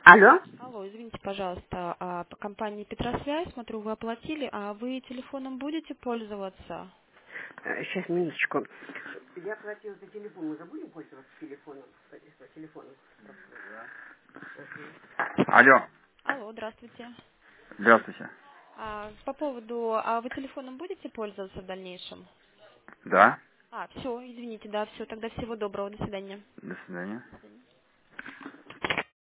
Алло? Алло, извините, пожалуйста, по компании Петросвязь, смотрю, вы оплатили, а вы телефоном будете пользоваться? Сейчас, минуточку. Я платила за телефон. Мы забудем пользоваться телефоном? По телефону. Алло, Алло, здравствуйте. здравствуйте. По поводу, вы телефоном будете пользоваться в дальнейшем? Да, Все, извините, да, все, тогда всего доброго, до свидания. до свидания. До свидания.